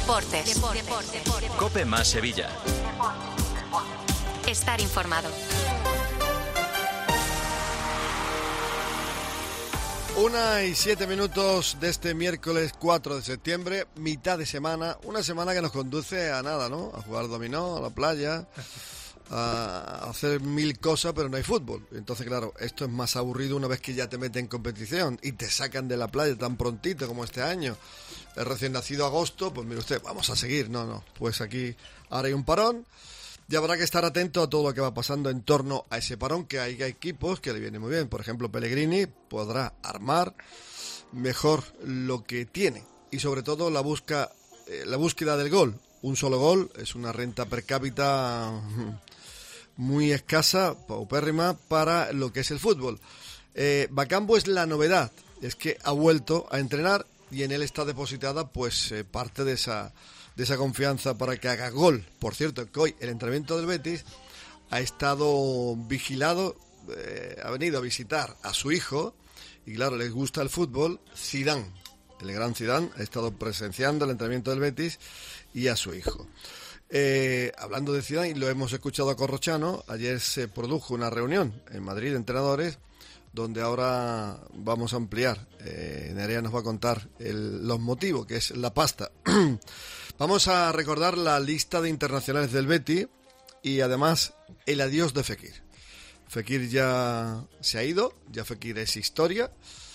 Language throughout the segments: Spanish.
Deportes. COPE más Sevilla. Estar informado. 1:07 de este miércoles 4 de septiembre, mitad de semana, una semana que nos conduce a nada, ¿no? A jugar dominó, a la playa, a hacer mil cosas, pero no hay fútbol. Entonces, claro, esto es más aburrido una vez que ya te meten en competición y te sacan de la playa tan prontito como este año. El recién nacido agosto, pues mire usted, vamos a seguir. No, pues aquí ahora hay un parón. Y habrá que estar atento a todo lo que va pasando en torno a ese parón, que hay equipos que le viene muy bien. Por ejemplo, Pellegrini podrá armar mejor lo que tiene. Y sobre todo la búsqueda del gol. Un solo gol es una renta per cápita muy escasa, paupérrima, para lo que es el fútbol. Bakambu es la novedad. Es que ha vuelto a entrenar y en él está depositada pues parte de esa confianza para que haga gol. Por cierto, que hoy el entrenamiento del Betis ha estado vigilado, ha venido a visitar a su hijo, y claro, les gusta el fútbol. Zidane, el gran Zidane, ha estado presenciando el entrenamiento del Betis y a su hijo. Hablando de Zidane, y lo hemos escuchado a Corrochano, ayer se produjo una reunión en Madrid de entrenadores, donde ahora vamos a ampliar. Nerea nos va a contar los motivos, que es la pasta. Vamos a recordar la lista de internacionales del Betis y además el adiós de Fekir. Fekir ya se ha ido, ya Fekir es historia,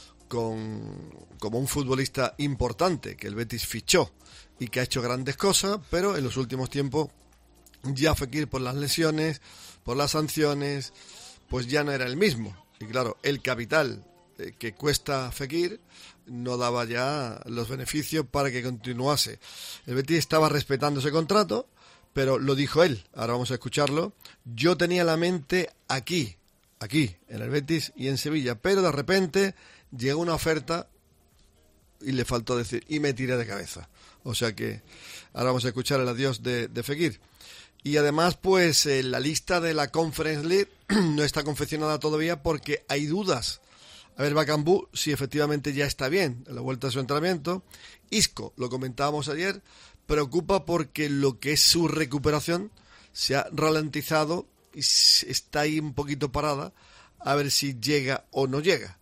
como un futbolista importante que el Betis fichó y que ha hecho grandes cosas, pero en los últimos tiempos ya Fekir, por las lesiones, por las sanciones, pues ya no era el mismo. Y claro, el capital que cuesta Fekir no daba ya los beneficios para que continuase. El Betis estaba respetando ese contrato, pero lo dijo él, ahora vamos a escucharlo. Yo tenía la mente aquí, en el Betis y en Sevilla, pero de repente llegó una oferta y le faltó decir, y me tiré de cabeza. O sea que ahora vamos a escuchar el adiós de Fekir. Y además, pues la lista de la Conference League no está confeccionada todavía porque hay dudas. A ver, Bakambu, si efectivamente ya está bien en la vuelta de su entrenamiento. Isco, lo comentábamos ayer, preocupa porque lo que es su recuperación se ha ralentizado y está ahí un poquito parada, a ver si llega o no llega.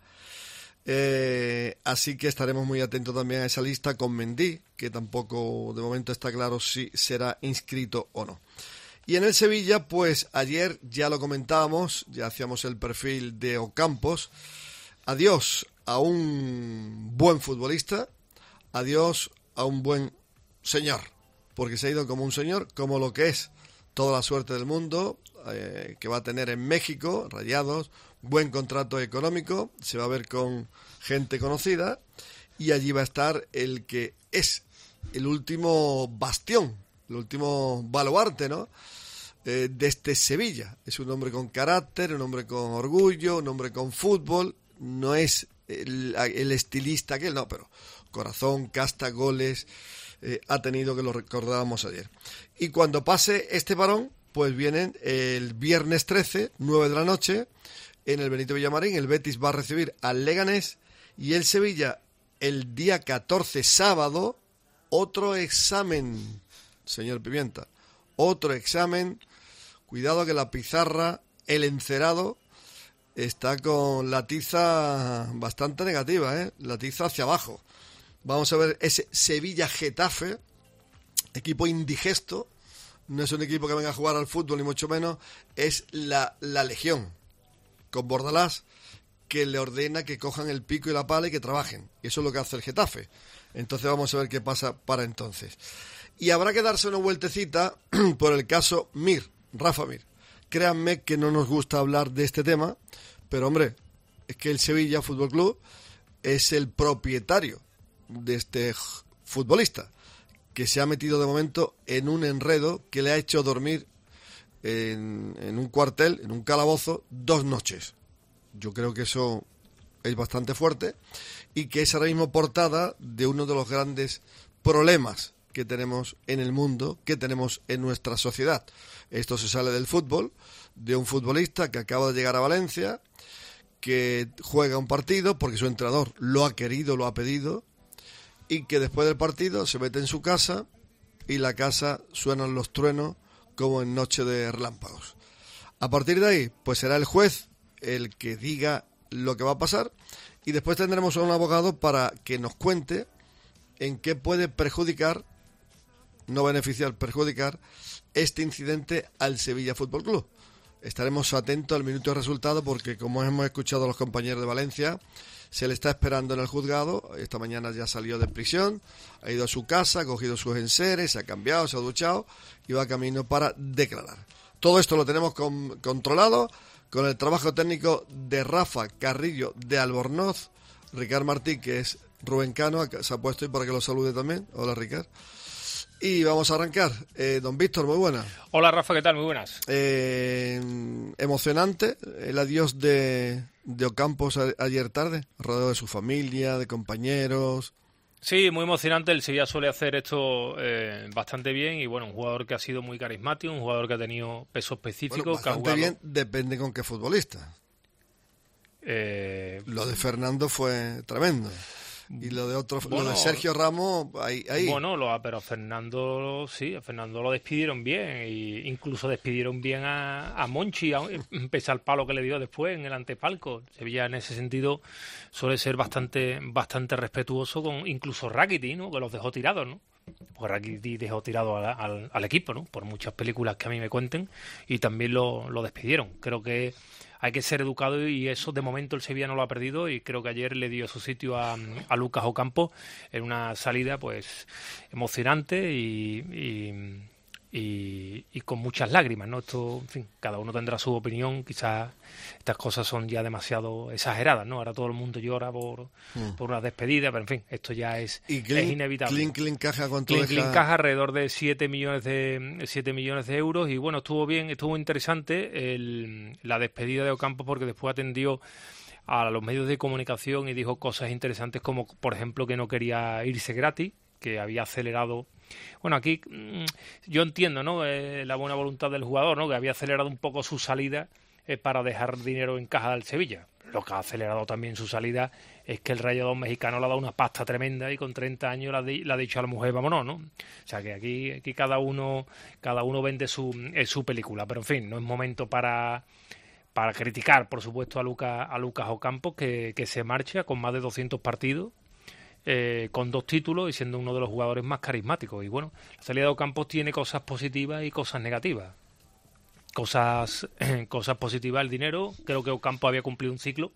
Así que estaremos muy atentos también a esa lista con Mendy, que tampoco de momento está claro si será inscrito o no. Y en el Sevilla, pues ayer ya lo comentábamos, ya hacíamos el perfil de Ocampos. Adiós a un buen futbolista, adiós a un buen señor, porque se ha ido como un señor, como lo que es toda la suerte del mundo, que va a tener en México, Rayados, buen contrato económico, se va a ver con gente conocida, y allí va a estar el que es el último bastión, el último baluarte, ¿no?, de este Sevilla. Es un hombre con carácter, un hombre con orgullo, un hombre con fútbol. No es el estilista aquel, no, pero corazón, casta, goles, ha tenido, que lo recordábamos ayer. Y cuando pase este parón, pues vienen el viernes 13, 9 de la noche, en el Benito Villamarín. El Betis va a recibir al Leganés, y el Sevilla el día 14, sábado, otro examen, señor Pimienta, otro examen. Cuidado que la pizarra, el encerado, está con la tiza bastante negativa, la tiza hacia abajo. Vamos a ver ese Sevilla-Getafe, equipo indigesto. No es un equipo que venga a jugar al fútbol, ni mucho menos. Es la Legión, con Bordalás, que le ordena que cojan el pico y la pala y que trabajen. Y eso es lo que hace el Getafe. Entonces vamos a ver qué pasa para entonces. Y habrá que darse una vueltecita por el caso Rafa Mir. Créanme que no nos gusta hablar de este tema, pero hombre, es que el Sevilla Fútbol Club es el propietario de este futbolista, que se ha metido de momento en un enredo que le ha hecho dormir en un cuartel, en un calabozo, 2 noches. Yo creo que eso es bastante fuerte, y que es ahora mismo portada de uno de los grandes problemas que tenemos en el mundo, que tenemos en nuestra sociedad. Esto se sale del fútbol, de un futbolista que acaba de llegar a Valencia, que juega un partido porque su entrenador lo ha querido, lo ha pedido, y que después del partido se mete en su casa y la casa suenan los truenos como en noche de relámpagos. A partir de ahí, pues será el juez el que diga lo que va a pasar y después tendremos a un abogado para que nos cuente en qué puede perjudicar, no beneficiar, perjudicar este incidente al Sevilla Fútbol Club. Estaremos atentos al minuto de resultado porque, como hemos escuchado a los compañeros de Valencia, se le está esperando en el juzgado. Esta mañana ya salió de prisión, ha ido a su casa, ha cogido sus enseres, se ha cambiado, se ha duchado y va camino para declarar. Todo esto lo tenemos controlado con el trabajo técnico de Rafa Carrillo de Albornoz, Ricard Martí, que es Rubén Cano, se ha puesto ahí para que lo salude también. Hola, Ricard. Y vamos a arrancar. Don Víctor, muy buenas. Hola, Rafa, ¿qué tal? Muy buenas. Emocionante el adiós de Ocampos ayer tarde, rodeado de su familia, de compañeros. Sí, muy emocionante. El Sevilla suele hacer esto bastante bien y bueno, un jugador que ha sido muy carismático, un jugador que ha tenido peso específico. Bueno, bastante que ha jugado... bien, depende con qué futbolista. Lo de Fernando fue tremendo. Y lo de otro, bueno, lo de Sergio Ramos, ahí. Bueno, pero a Fernando lo despidieron bien, e incluso despidieron bien a Monchi, pese al palo que le dio después en el antepalco. Sevilla en ese sentido suele ser bastante respetuoso con incluso Rakitic, ¿no? Que los dejó tirados, ¿no? Porque Rakitic dejó tirado al equipo, ¿no? Por muchas películas que a mí me cuenten, y también lo despidieron. Creo que hay que ser educado y eso de momento el Sevilla no lo ha perdido y creo que ayer le dio su sitio a Lucas Ocampo en una salida pues emocionante y con muchas lágrimas, ¿no? Esto, en fin, cada uno tendrá su opinión, quizás estas cosas son ya demasiado exageradas, ¿no? Ahora todo el mundo llora por una despedida, pero en fin, esto ya es inevitable. Clean Caja, ¿cuánto deja? Clean Caja alrededor de 7 millones de euros y bueno, estuvo interesante la despedida de Ocampo porque después atendió a los medios de comunicación y dijo cosas interesantes como, por ejemplo, que no quería irse gratis, que había acelerado. Bueno, aquí yo entiendo, ¿no? La buena voluntad del jugador, ¿no? Que había acelerado un poco su salida para dejar dinero en caja del Sevilla. Lo que ha acelerado también su salida es que el Rayador mexicano le ha dado una pasta tremenda y con 30 años le ha dicho a la mujer, vámonos, ¿no? O sea que aquí cada uno vende su película. Pero en fin, no es momento para criticar, por supuesto, a Lucas Ocampo, que se marcha con más de 200 partidos. Con 2 títulos y siendo uno de los jugadores más carismáticos. Y bueno, la salida de Ocampos tiene cosas positivas y cosas negativas. Cosas positivas, el dinero. Creo que Ocampo había cumplido un ciclo.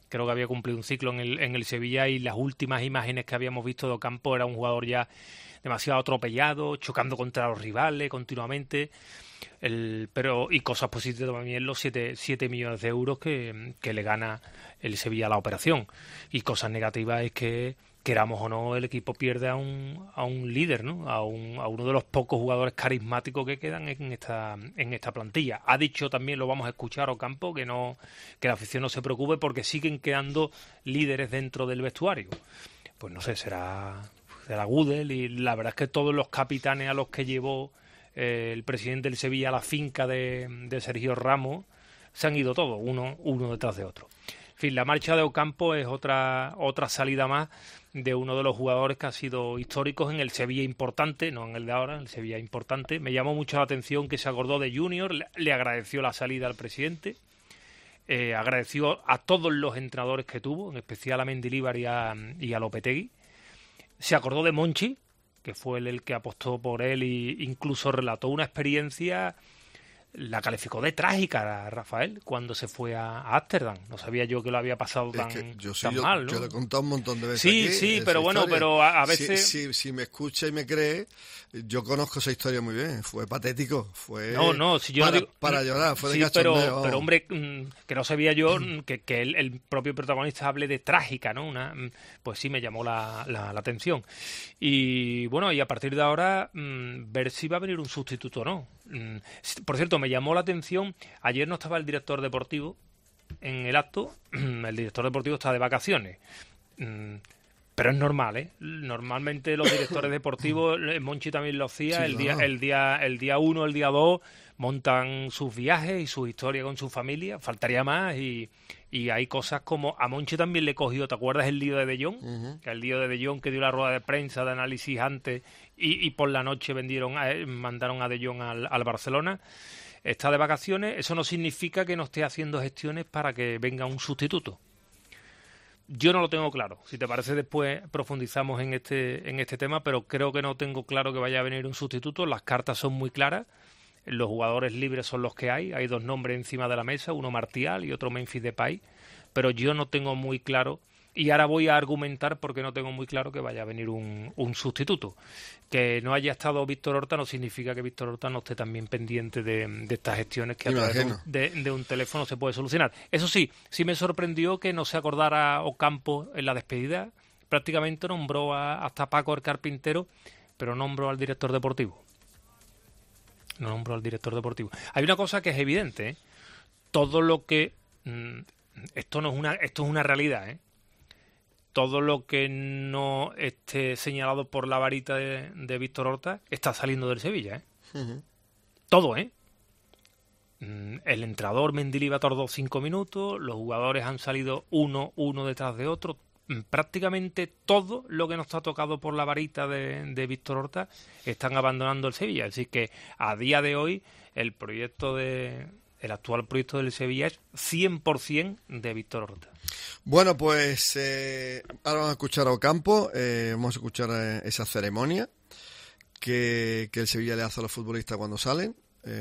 En el Sevilla y las últimas imágenes que habíamos visto de Ocampo era un jugador ya demasiado atropellado, chocando contra los rivales continuamente. Y cosas positivas también los 7 millones de euros que le gana el Sevilla a la operación. Y cosas negativas es que, queramos o no, el equipo pierde a un líder, ¿no? A uno de los pocos jugadores carismáticos que quedan en esta plantilla. Ha dicho también, lo vamos a escuchar, Ocampo, que la afición no se preocupe porque siguen quedando líderes dentro del vestuario. Pues no sé, será Gudel, y la verdad es que todos los capitanes a los que llevó el presidente del Sevilla a la finca de Sergio Ramos se han ido todos, uno detrás de otro. En fin, la marcha de Ocampo es otra salida más de uno de los jugadores que ha sido históricos en el Sevilla importante, no en el de ahora, en el Sevilla importante. Me llamó mucho la atención que se acordó de Junior, le agradeció la salida al presidente, agradeció a todos los entrenadores que tuvo, en especial a Mendilibar y a Lopetegui. Se acordó de Monchi, que fue el que apostó por él e incluso relató una experiencia. La calificó de trágica, Rafael, cuando se fue a Ámsterdam. No sabía yo que lo había pasado tan mal, ¿no? Yo lo he contado un montón de veces. Sí, pero bueno, pero a veces... Si me escucha y me cree, yo conozco esa historia muy bien. Fue patético, fue si yo para llorar, fue de sí, cachondeo. pero hombre, que no sabía yo que el propio protagonista hable de trágica, ¿no? Pues sí me llamó la atención. Y bueno, y a partir de ahora, ver si va a venir un sustituto o no. Por cierto, me llamó la atención, ayer no estaba el director deportivo en el acto, el director deportivo está de vacaciones. Pero es normal, ¿eh? Normalmente los directores deportivos, Monchi también lo hacía, Sí, el claro. día 1, el día 2, montan sus viajes y su historia con su familia, faltaría más, y hay cosas como a Monchi también le cogió, ¿te acuerdas el lío de Jong? Uh-huh. Que el lío de Jong que dio la rueda de prensa de análisis antes y por la noche mandaron a De Jong al Barcelona. Está de vacaciones, eso no significa que no esté haciendo gestiones para que venga un sustituto. Yo no lo tengo claro. Si te parece, después profundizamos en este tema, pero creo que no tengo claro que vaya a venir un sustituto. Las cartas son muy claras. Los jugadores libres son los que hay. Hay 2 nombres encima de la mesa, uno Martial y otro Memphis Depay. Pero yo no tengo muy claro, y ahora voy a argumentar porque no tengo muy claro que vaya a venir un sustituto. Que no haya estado Víctor Horta no significa que Víctor Horta no esté también pendiente de estas gestiones que a través de un teléfono se puede solucionar. Eso sí me sorprendió que no se acordara Ocampo en la despedida. Prácticamente nombró hasta Paco el carpintero, pero nombró al director deportivo. No nombró al director deportivo. Hay una cosa que es evidente, ¿eh? Todo lo que... esto es una realidad, ¿eh? Todo lo que no esté señalado por la varita de Víctor Horta está saliendo del Sevilla, ¿eh? Uh-huh. Todo, ¿eh? El entrenador Mendilibar tardó 5 minutos, los jugadores han salido uno detrás de otro. Prácticamente todo lo que no está tocado por la varita de Víctor Horta están abandonando el Sevilla. Así que a día de hoy el actual proyecto del Sevilla es 100% de Víctor Horta. Bueno, pues ahora vamos a escuchar a Ocampo, vamos a escuchar esa ceremonia que el Sevilla le hace a los futbolistas cuando salen,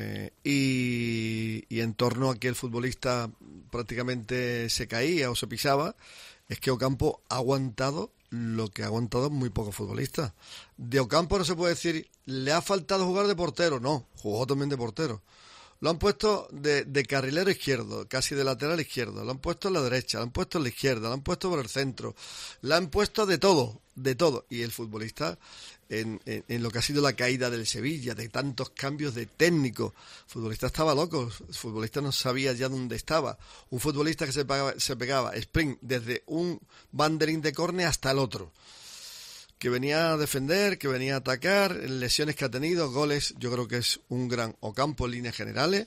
y en torno a que el futbolista prácticamente se caía o se pisaba, es que Ocampo ha aguantado lo que ha aguantado muy pocos futbolistas. De Ocampo no se puede decir, le ha faltado jugar de portero, no, jugó también de portero. Lo han puesto de carrilero izquierdo, casi de lateral izquierdo. Lo han puesto en la derecha, lo han puesto en la izquierda, lo han puesto por el centro. Lo han puesto de todo, de todo. Y el futbolista, en lo que ha sido la caída del Sevilla, de tantos cambios de técnico, el futbolista estaba loco. El futbolista no sabía ya dónde estaba. Un futbolista que se pegaba sprint desde un banderín de córner hasta el otro. Que venía a defender, que venía a atacar, lesiones que ha tenido, goles. Yo creo que es un gran Ocampo en líneas generales.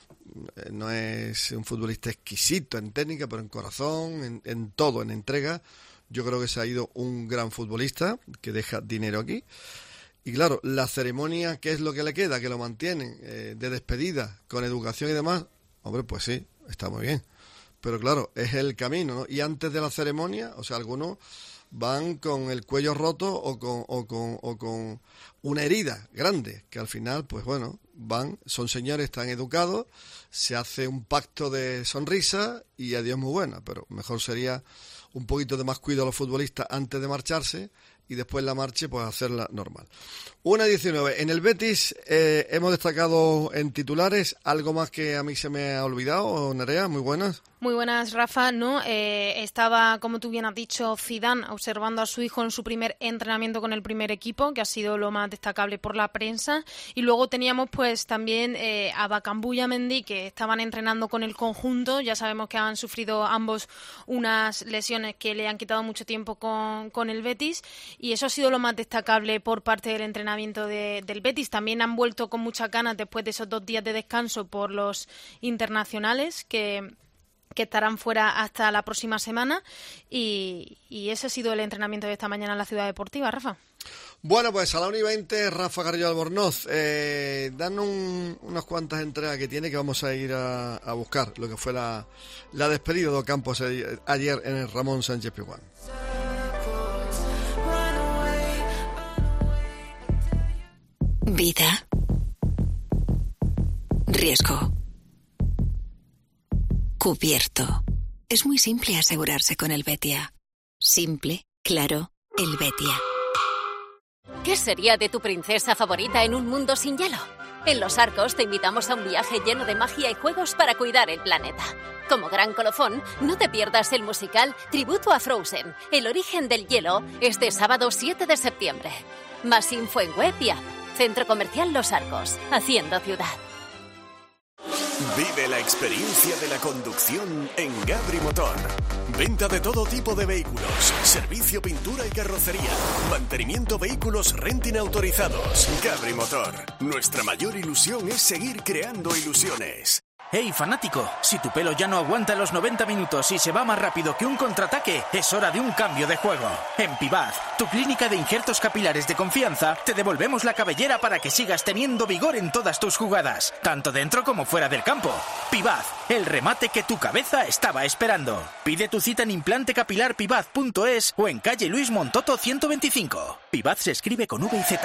No es un futbolista exquisito en técnica, pero en corazón, en todo, en entrega. Yo creo que se ha ido un gran futbolista que deja dinero aquí. Y claro, la ceremonia, ¿qué es lo que le queda? Que lo mantienen de despedida, con educación y demás. Hombre, pues sí, está muy bien. Pero claro, es el camino, ¿no? Y antes de la ceremonia, o sea, algunos van con el cuello roto o con una herida grande, que al final, pues bueno, son señores tan educados, se hace un pacto de sonrisa y adiós muy buena, pero mejor sería un poquito de más cuidado a los futbolistas antes de marcharse y después la marcha, pues hacerla normal. 1:19. En el Betis hemos destacado en titulares algo más que a mí se me ha olvidado. Nerea, muy buenas. Muy buenas, Rafa. No, estaba, como tú bien has dicho, Zidane observando a su hijo en su primer entrenamiento con el primer equipo, que ha sido lo más destacable por la prensa. Y luego teníamos pues también a Bakambu y a Mendy, que estaban entrenando con el conjunto. Ya sabemos que han sufrido ambos unas lesiones que le han quitado mucho tiempo con el Betis. Y eso ha sido lo más destacable por parte del entrenamiento del Betis. También han vuelto con muchas ganas después de esos 2 días de descanso por los internacionales que estarán fuera hasta la próxima semana, y ese ha sido el entrenamiento de esta mañana en la Ciudad Deportiva, Rafa. Bueno, pues a la 1:20, Rafa Garrido Albornoz, dan unas cuantas entregas que tiene que vamos a ir a buscar, lo que fue la despedida de Ocampo ayer en el Ramón Sánchez Pizjuán. Vida. Riesgo. Cubierto. Es muy simple asegurarse con el Betia. Simple, claro, el Betia. ¿Qué sería de tu princesa favorita en un mundo sin hielo? En Los Arcos te invitamos a un viaje lleno de magia y juegos para cuidar el planeta. Como gran colofón, no te pierdas el musical Tributo a Frozen, El origen del hielo, este sábado 7 de septiembre. Más info en web y app. Centro Comercial Los Arcos, haciendo ciudad. Vive la experiencia de la conducción en Gabri Motor. Venta de todo tipo de vehículos, servicio, pintura y carrocería, mantenimiento, vehículos renting autorizados. Gabri Motor. Nuestra mayor ilusión es seguir creando ilusiones. ¡Hey, fanático! Si tu pelo ya no aguanta los 90 minutos y se va más rápido que un contraataque, es hora de un cambio de juego. En Pibaz, tu clínica de injertos capilares de confianza, te devolvemos la cabellera para que sigas teniendo vigor en todas tus jugadas, tanto dentro como fuera del campo. Pibaz, el remate que tu cabeza estaba esperando. Pide tu cita en implantecapilarpibaz.es o en calle Luis Montoto 125. Pibaz se escribe con V y Z.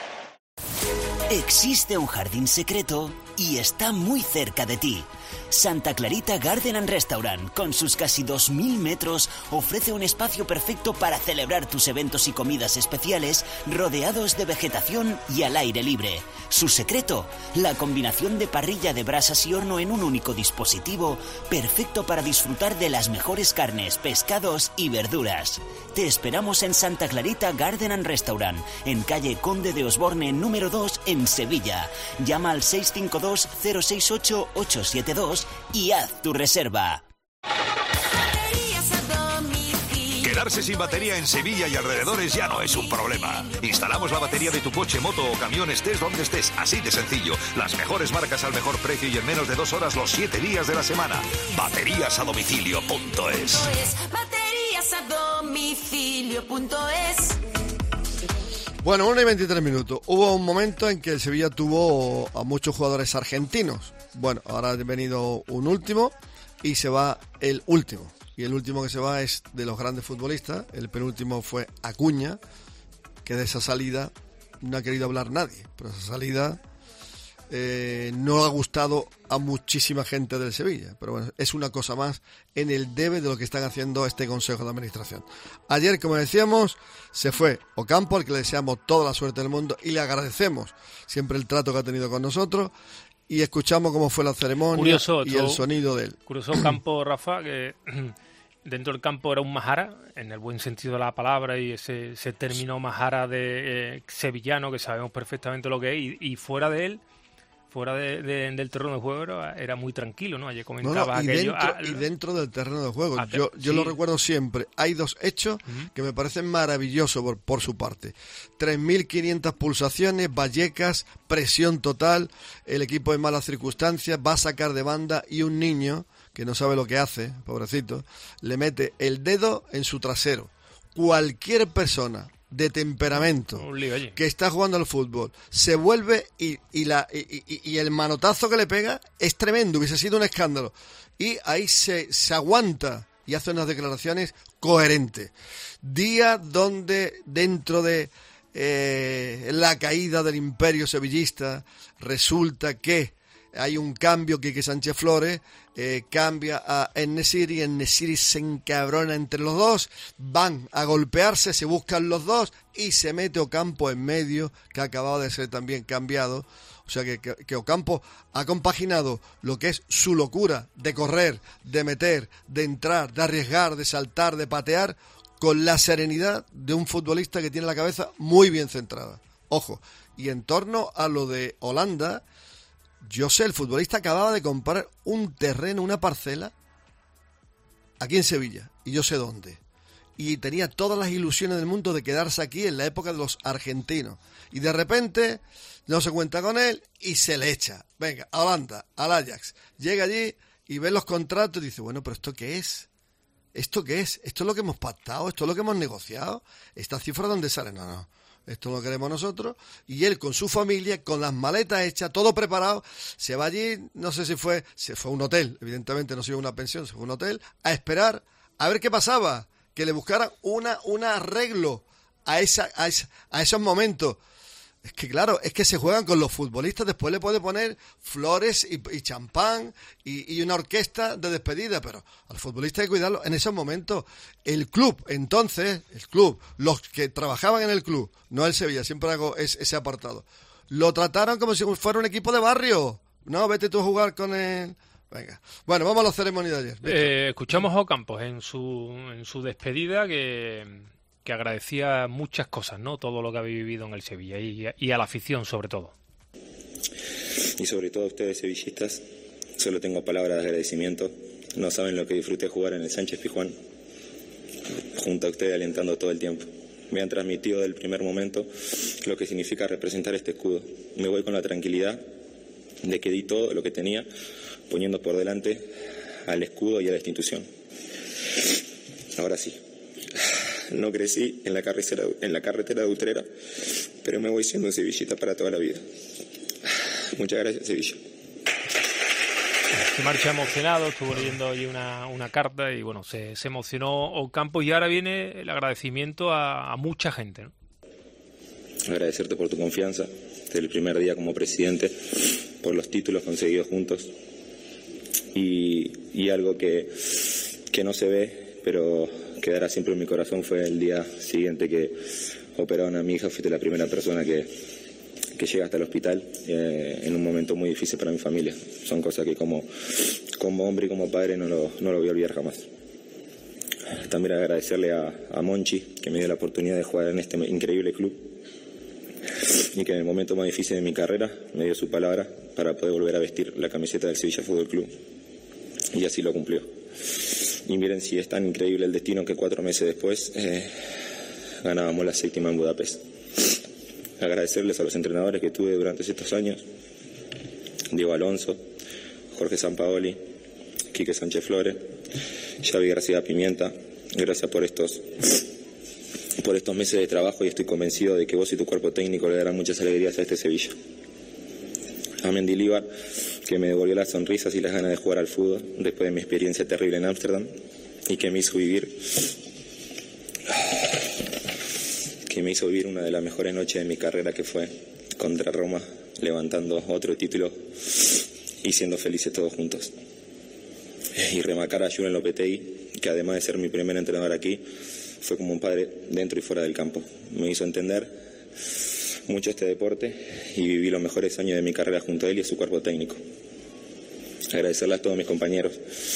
Existe un jardín secreto y está muy cerca de ti. Santa Clarita Garden and Restaurant, con sus casi 2.000 metros, ofrece un espacio perfecto para celebrar tus eventos y comidas especiales, rodeados de vegetación y al aire libre. Su secreto, la combinación de parrilla de brasas y horno en un único dispositivo, perfecto para disfrutar de las mejores carnes, pescados y verduras. Te esperamos en Santa Clarita Garden and Restaurant, en calle Conde de Osborne número 2 en Sevilla. Llama al 652 068 872 y haz tu reserva. Quedarse sin batería en Sevilla y alrededores ya no es un problema. Instalamos la batería de tu coche, moto o camión, estés donde estés, así de sencillo. Las mejores marcas al mejor precio y en menos de 2 horas los 7 días de la semana. Bateriasadomicilio.es. Bateriasadomicilio.es. Bueno, 1:23 minutos. Hubo un momento en que el Sevilla tuvo a muchos jugadores argentinos. Bueno, ahora ha venido un último y se va el último. Y el último que se va es de los grandes futbolistas. El penúltimo fue Acuña, que de esa salida no ha querido hablar nadie. Pero esa salida no ha gustado a muchísima gente del Sevilla. Pero bueno, es una cosa más en el debe de lo que están haciendo este Consejo de Administración. Ayer, como decíamos, se fue Ocampo, al que le deseamos toda la suerte del mundo y le agradecemos siempre el trato que ha tenido con nosotros. Y escuchamos cómo fue la ceremonia. Curioso, y el sonido de él. Curioso Ocampo, Rafa, que dentro del campo era un majara, en el buen sentido de la palabra, y ese término majara de sevillano, que sabemos perfectamente lo que es, y fuera de él, fuera del terreno de juego, era muy tranquilo, ¿no? Ayer comentaba aquello. Y dentro del terreno de juego. Yo sí lo recuerdo siempre. Hay 2 hechos que me parecen maravillosos por su parte. 3.500 pulsaciones, Vallecas, presión total, el equipo en malas circunstancias, va a sacar de banda y un niño, que no sabe lo que hace, pobrecito, le mete el dedo en su trasero. Cualquier persona de temperamento que está jugando al fútbol se vuelve y el manotazo que le pega es tremendo, hubiese sido un escándalo, y ahí se aguanta y hace unas declaraciones coherentes. Día donde dentro de la caída del imperio sevillista resulta que hay un cambio, que Sánchez Flores cambia a En-Nesyri, y En-Nesyri se encabrona entre los dos, van a golpearse, se buscan los dos y se mete Ocampo en medio, que acababa de ser también cambiado. O sea que Ocampo ha compaginado lo que es su locura de correr, de meter, de entrar, de arriesgar, de saltar, de patear, con la serenidad de un futbolista que tiene la cabeza muy bien centrada. Ojo, y en torno a lo de Holanda, yo sé, el futbolista acababa de comprar un terreno, una parcela, aquí en Sevilla, y yo sé dónde. Y tenía todas las ilusiones del mundo de quedarse aquí en la época de los argentinos. Y de repente no se cuenta con él y se le echa. Venga, a Holanda, al Ajax. Llega allí y ve los contratos y dice, bueno, pero ¿esto qué es? ¿Esto qué es? ¿Esto es lo que hemos pactado? ¿Esto es lo que hemos negociado? ¿Esta cifra dónde sale? No. Esto lo queremos nosotros. Y él con su familia, con las maletas hechas, todo preparado, se va allí, no sé si se fue a un hotel, evidentemente no se iba a una pensión, se fue a un hotel, a esperar, a ver qué pasaba, que le buscaran un arreglo a esos momentos. Es que claro, es que se juegan con los futbolistas, después le puede poner flores y champán y una orquesta de despedida, pero al futbolista hay que cuidarlo en esos momentos. El club, los que trabajaban en el club, no el Sevilla, siempre hago ese apartado, lo trataron como si fuera un equipo de barrio. No, vete tú a jugar con él. Venga. Bueno, vamos a la ceremonia de ayer. Escuchamos a Ocampos en su despedida que agradecía muchas cosas, ¿no? Todo lo que había vivido en el Sevilla y a la afición sobre todo. Y sobre todo a ustedes sevillistas, Solo tengo palabras de agradecimiento. No saben lo que disfruté jugar en el Sánchez Pizjuán, junto a ustedes, alentando todo el tiempo. Me han transmitido del primer momento lo que significa representar este escudo. Me voy con la tranquilidad de que di todo lo que tenía, poniendo por delante al escudo y a la institución. Ahora sí, no crecí en la carretera de Utrera, pero me voy siendo sevillista para toda la vida. Muchas gracias, Sevilla. Se marcha emocionado, estuvo leyendo allí una carta y bueno, se emocionó Ocampos, y ahora viene el agradecimiento a mucha gente, ¿no? Agradecerte por tu confianza desde el primer día como presidente, por los títulos conseguidos juntos y algo que no se ve, pero quedará siempre en mi corazón, fue el día siguiente que operaron a mi hija. Fuiste la primera persona que llega hasta el hospital en un momento muy difícil para mi familia. Son cosas que como hombre y como padre no lo voy a olvidar jamás. También agradecerle a Monchi, que me dio la oportunidad de jugar en este increíble club y que en el momento más difícil de mi carrera me dio su palabra para poder volver a vestir la camiseta del Sevilla Fútbol Club, y así lo cumplió. Y miren si es tan increíble el destino que 4 meses después ganábamos la 7ª en Budapest. Agradecerles a los entrenadores que tuve durante estos años: Diego Alonso, Jorge Sampaoli, Quique Sánchez Flores, Xavi García Pimienta. Gracias por estos meses de trabajo, y estoy convencido de que vos y tu cuerpo técnico le darán muchas alegrías a este Sevilla. A Mendilibar, que me devolvió las sonrisas y las ganas de jugar al fútbol después de mi experiencia terrible en Ámsterdam, y que me hizo vivir una de las mejores noches de mi carrera, que fue contra Roma, levantando otro título y siendo felices todos juntos. Y remarcar a Julen Lopetegui, que además de ser mi primer entrenador aquí, fue como un padre dentro y fuera del campo. Me hizo entender mucho este deporte y viví los mejores años de mi carrera junto a él y a su cuerpo técnico. Agradecerle a todos mis compañeros,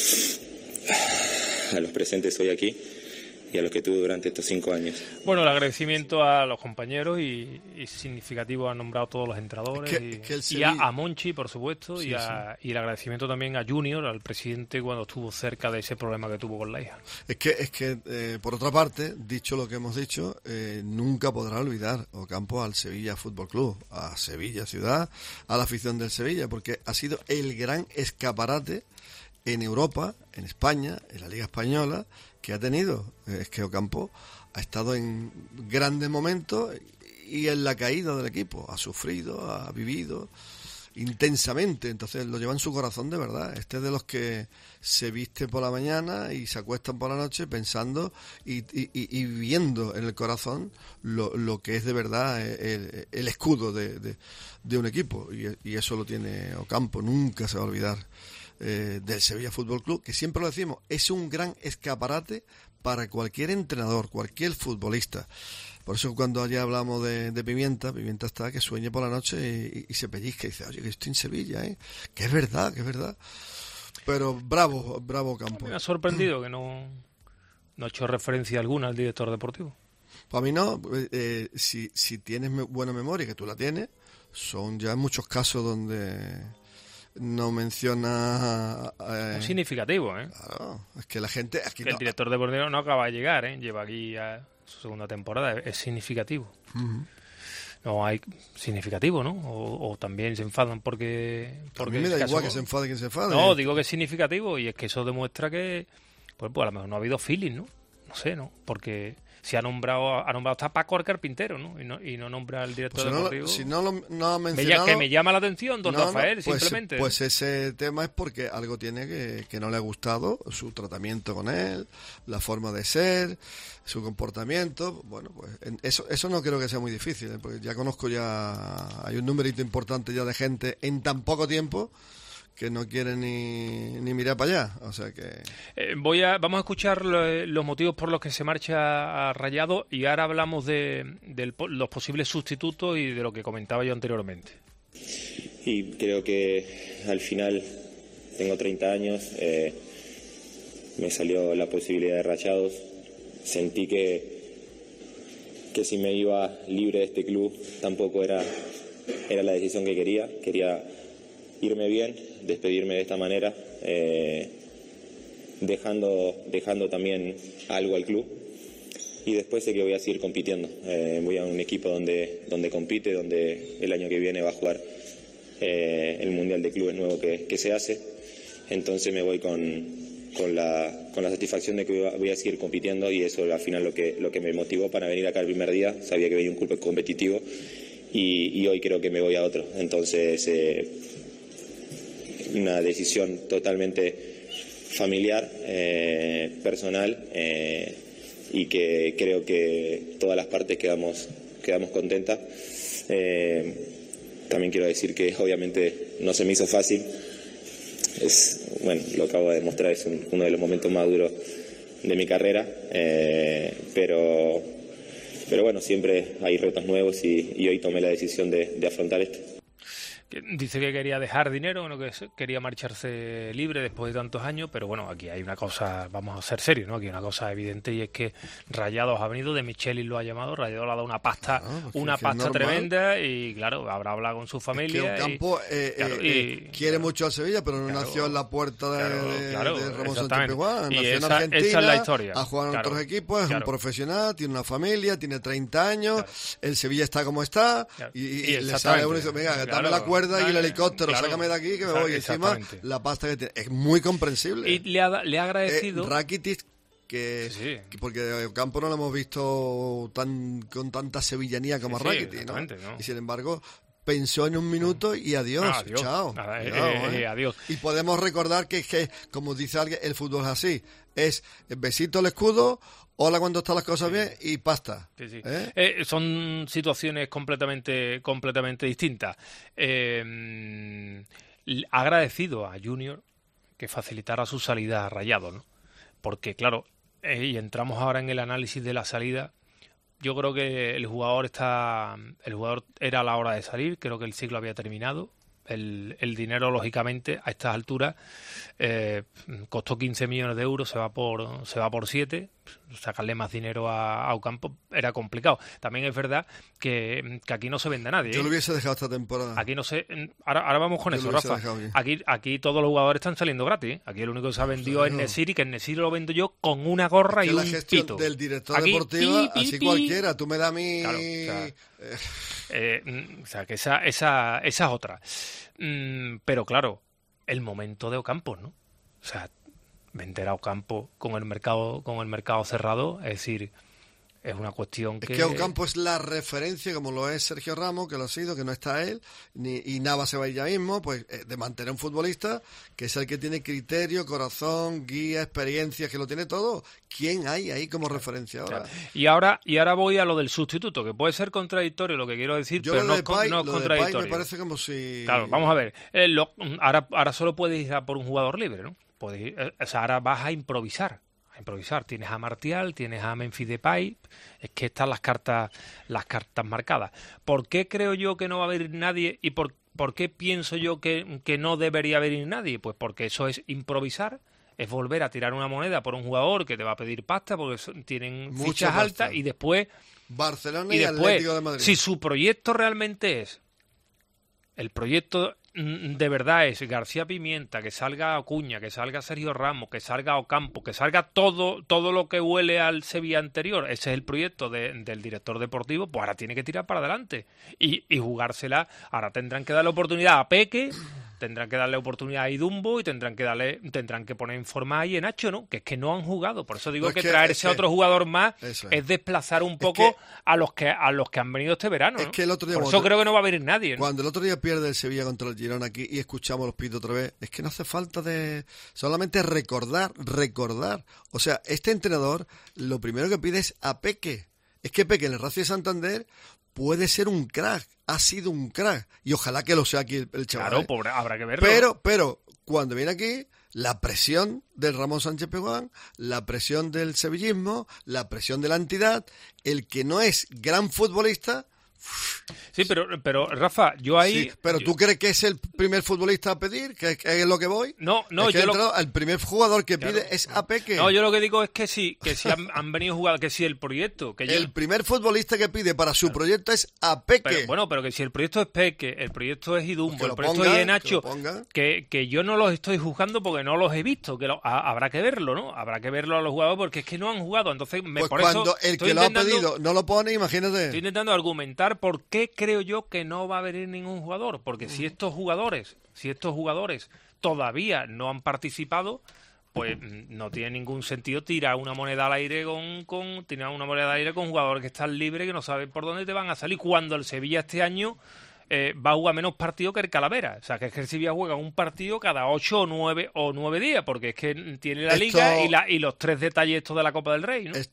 a los presentes hoy aquí y a los que tuve durante estos 5 años. Bueno, el agradecimiento a los compañeros y significativo, ha nombrado a todos los entrenadores y a Monchi, por supuesto, y el agradecimiento también a Junior, al presidente, cuando estuvo cerca de ese problema que tuvo con la hija. Es que por otra parte, dicho lo que hemos dicho, nunca podrá olvidar Ocampos al Sevilla Fútbol Club, a Sevilla Ciudad, a la afición del Sevilla, porque ha sido el gran escaparate en Europa, en España, en la Liga Española, que ha tenido. Es que Ocampos ha estado en grandes momentos y en la caída del equipo. Ha sufrido, ha vivido intensamente, entonces lo lleva en su corazón de verdad. Este es de los que se viste por la mañana y se acuestan por la noche pensando y viendo en el corazón lo que es de verdad el escudo de un equipo, y eso lo tiene Ocampos. Nunca se va a olvidar del Sevilla Fútbol Club, que siempre lo decimos, es un gran escaparate para cualquier entrenador, cualquier futbolista. Por eso cuando allá hablamos de Pimienta está que sueña por la noche y se pellizca y dice, oye, que estoy en Sevilla, que es verdad. Pero bravo Ocampos. Me ha sorprendido que no ha hecho referencia alguna al director deportivo. Pues a mí no. Si tienes buena memoria, que tú la tienes, son ya muchos casos donde no menciona... Es significativo, Claro, es que la gente... Aquí el director deportivo no acaba de llegar, lleva aquí ya su 2ª temporada, es significativo. Uh-huh. No hay significativo, ¿no? O también se enfadan porque a mí me da igual que se enfade quien se enfade. No, digo que es significativo, y es que eso demuestra que pues a lo mejor no ha habido feeling, ¿no? No sé, ¿no? Porque se ha nombrado hasta Paco el carpintero, ¿no? Y no nombra al director deportivo. Si no ha mencionado... Que me llama la atención, don Rafael, simplemente. Pues ese tema es porque algo tiene que no le ha gustado, su tratamiento con él, la forma de ser, su comportamiento. Bueno, pues eso no creo que sea muy difícil, porque ya conozco, hay un numerito importante ya de gente en tan poco tiempo que no quiere ni mirar para allá, o sea que... Vamos a escuchar los motivos por los que se marcha a Rayado, y ahora hablamos de los posibles sustitutos y de lo que comentaba yo anteriormente. Y creo que al final tengo 30 años, me salió la posibilidad de Rayados, sentí que si me iba libre de este club tampoco era la decisión que quería irme bien, despedirme de esta manera, dejando también algo al club. Y después sé que voy a seguir compitiendo. Voy a un equipo donde compite, donde el año que viene va a jugar el Mundial de Clubes nuevo que se hace. Entonces me voy con la satisfacción de que voy a seguir compitiendo, y eso al final lo que me motivó para venir acá el primer día. Sabía que venía un club competitivo y hoy creo que me voy a otro. Entonces una decisión totalmente familiar, personal, y que creo que todas las partes quedamos contentas. También quiero decir que obviamente no se me hizo fácil. Lo acabo de demostrar, es uno de los momentos más duros de mi carrera, pero bueno, siempre hay retos nuevos y hoy tomé la decisión de afrontar esto. Dice que quería dejar dinero, no, que quería marcharse libre después de tantos años, pero bueno, aquí hay una cosa, vamos a ser serios, ¿no? Aquí hay una cosa evidente, y es que Rayados ha venido, de Michelis lo ha llamado, Rayados le ha dado una pasta tremenda, y claro, habrá hablado con su familia. Es que Ocampo quiere mucho a Sevilla, pero no nació en la puerta de Ramón Sánchez Pizjuán, nació en Argentina, esa es la historia. Ha jugado en otros equipos, es un profesional, tiene una familia, tiene 30 años, el Sevilla está como está, y le sale uno y dice, venga, dame la cuerda y el helicóptero, sácame de aquí que me voy. Encima la pasta que tiene es muy comprensible. Y le ha agradecido Rakitic, que porque Ocampo no lo hemos visto con tanta sevillanía como Rakitic, ¿no? Y sin embargo pensó en un minuto y adiós. Chao. Adiós. Y podemos recordar que como dice alguien, el fútbol es así, es besito al escudo, hola cuando están las cosas bien y pasta. Son situaciones completamente distintas. Ha agradecido a Junior que facilitara su salida a Rayados, ¿no? Porque claro, y entramos ahora en el análisis de la salida. Yo creo que el jugador era a la hora de salir, creo que el ciclo había terminado. El dinero, lógicamente, a estas alturas costó 15 millones de euros, se va por 7. Sacarle más dinero a Ocampo era complicado. También es verdad que aquí no se vende a nadie. Yo lo hubiese dejado esta temporada. Aquí no se. Ahora vamos con eso, Rafa. Aquí todos los jugadores están saliendo gratis. Aquí el único que se ha vendido es Nesiri, que el Nesiri lo vendo yo con una gorra y un pito. La gestión del director deportivo, así cualquiera. Tú me das a mí. O sea, que esa es otra. Pero claro, el momento de Ocampo, ¿no? O sea, vender a Ocampo con el mercado cerrado, es decir, es una cuestión que... Es que Ocampo es la referencia, como lo es Sergio Ramos, que lo ha sido, que no está él, y Navas se va a ir ya mismo, pues de mantener un futbolista que es el que tiene criterio, corazón, guía, experiencia, que lo tiene todo. ¿Quién hay ahí como referencia ahora? Claro. Y ahora voy a lo del sustituto, que puede ser contradictorio lo que quiero decir, pero no es contradictorio. Me parece como si... Claro, vamos a ver. Ahora solo puedes ir a por un jugador libre, ¿no? Ahora vas a improvisar. Tienes a Martial, tienes a Memphis Depay, es que están las cartas marcadas. ¿Por qué creo yo que no va a haber nadie y por qué pienso yo que no debería haber nadie? Pues porque eso es improvisar, es volver a tirar una moneda por un jugador que te va a pedir pasta porque tienen fichas altas, y después Barcelona y Atlético de Madrid. Si su proyecto realmente es el proyecto de verdad es García Pimienta, que salga Acuña, que salga Sergio Ramos, que salga Ocampo, que salga todo lo que huele al Sevilla anterior, ese es el proyecto del director deportivo, pues ahora tiene que tirar para adelante y jugársela. Ahora tendrán que darle oportunidad a Peque, tendrán que darle oportunidad a Idumbo y tendrán que poner en forma ahí en Nacho, ¿no? Que es que no han jugado. Por eso digo que traerse a otro jugador más es desplazar un poco a los que han venido este verano, ¿no? Es que el otro día, por eso creo que no va a venir nadie, ¿no? Cuando el otro día pierde el Sevilla contra el Girona aquí y escuchamos los pitos otra vez, es que no hace falta solamente recordar. O sea, este entrenador lo primero que pide es a Peque. Es que Peque en el Racing de Santander puede ser un crack, ha sido un crack, y ojalá que lo sea aquí el chaval. Claro, pobre, habrá que verlo. Pero cuando viene aquí, la presión del Ramón Sánchez Pizjuán, la presión del sevillismo, la presión de la entidad, el que no es gran futbolista, Sí, pero Rafa, yo ahí... Sí, pero ¿tú crees que es el primer futbolista a pedir? ¿Que es lo que voy? No, es que el primer jugador que pide es a Peque. No, yo lo que digo es que sí han venido jugadores, que sí el proyecto... El primer futbolista que pide para su proyecto es a Peque. Pero que si el proyecto es Peque, el proyecto es Idumbo, el proyecto es Ienacho, que yo no los estoy juzgando porque no los he visto, que habrá que verlo, ¿no? Habrá que verlo a los jugadores porque es que no han jugado, entonces pues por cuando eso el que lo ha pedido no lo pone, imagínate. Estoy intentando argumentar por qué creo yo que no va a venir ningún jugador, porque si estos jugadores todavía no han participado, pues no tiene ningún sentido tirar una moneda al aire con jugadores que están libres, que no saben por dónde te van a salir, cuando el Sevilla este año va a jugar menos partidos que el Calavera. O sea, que es que el Sevilla juega un partido cada 8 o 9 días, porque es que tiene la Liga y los 3 detalles estos de la Copa del Rey, ¿no?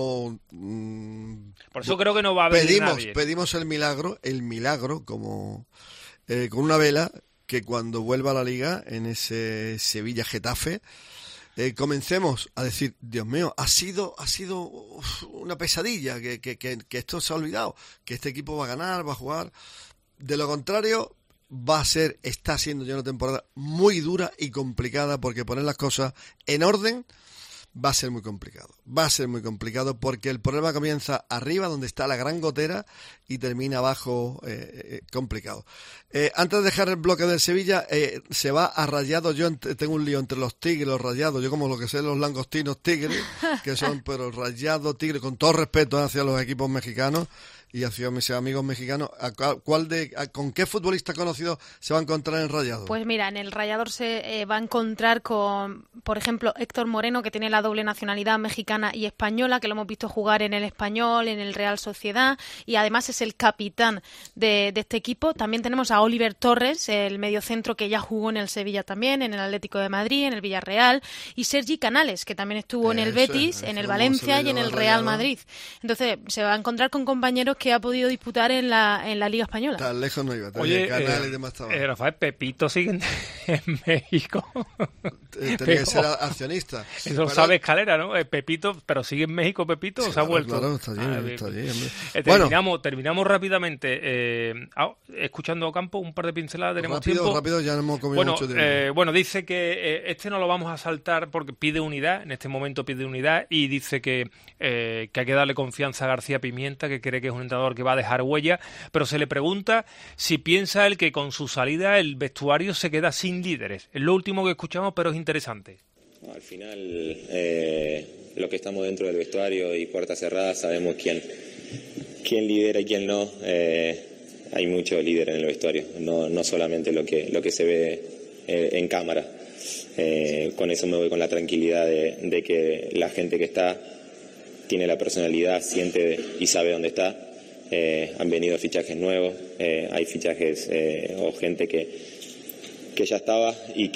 Por eso creo que no va a venir nadie. Pedimos el milagro como con una vela, que cuando vuelva a la Liga, en ese Sevilla-Getafe, comencemos a decir, Dios mío, ha sido una pesadilla, que esto se ha olvidado, que este equipo va a ganar, va a jugar. De lo contrario, está siendo ya una temporada muy dura y complicada, porque poner las cosas en orden va a ser muy complicado. Va a ser muy complicado porque el problema comienza arriba, donde está la gran gotera, y termina abajo, complicado. Antes de dejar el bloque del Sevilla, se va a Rayados. Yo tengo un lío entre los Tigres y los Rayados. Yo como lo que sé los langostinos Tigres, que son, pero Rayados, Tigres, con todo respeto hacia los equipos mexicanos y hacia mis amigos mexicanos, ¿con qué futbolista conocido se va a encontrar en Rayados? Pues mira, en el Rayador se va a encontrar con, por ejemplo, Héctor Moreno, que tiene la doble nacionalidad mexicana y española, que lo hemos visto jugar en el Español, en el Real Sociedad, y además es el capitán de este equipo. También tenemos a Oliver Torres, el mediocentro que ya jugó en el Sevilla también, en el Atlético de Madrid, en el Villarreal, y Sergi Canales, que también estuvo en el Betis, en el Valencia y en el Real Madrid. Entonces se va a encontrar con compañeros que ha podido disputar en la Liga Española. Tan lejos no iba. Oye, Rafael, Pepito sigue en México. Tenía que ser accionista. Eso lo sabe Escalera, ¿no? Pepito, pero sigue en México Pepito, sí, ¿o se ha vuelto? Claro, está allí. Terminamos rápidamente escuchando a Ocampo, un par de pinceladas, tenemos rápido, ya no hemos comido mucho tiempo. Dice que este no lo vamos a saltar porque pide unidad, en este momento pide unidad, y dice que hay que darle confianza a García Pimienta, que cree que es un entrenador que va a dejar huella, pero se le pregunta si piensa él que con su salida el vestuario se queda sin líderes. Es lo último que escuchamos, pero es interesante. Al final, los que estamos dentro del vestuario y puertas cerradas sabemos quién lidera y quién no. Hay mucho líder en el vestuario, no solamente lo que se ve en cámara. Con eso me voy con la tranquilidad de que la gente que está tiene la personalidad, siente y sabe dónde está. Han venido fichajes nuevos, hay fichajes o gente que ya estaba y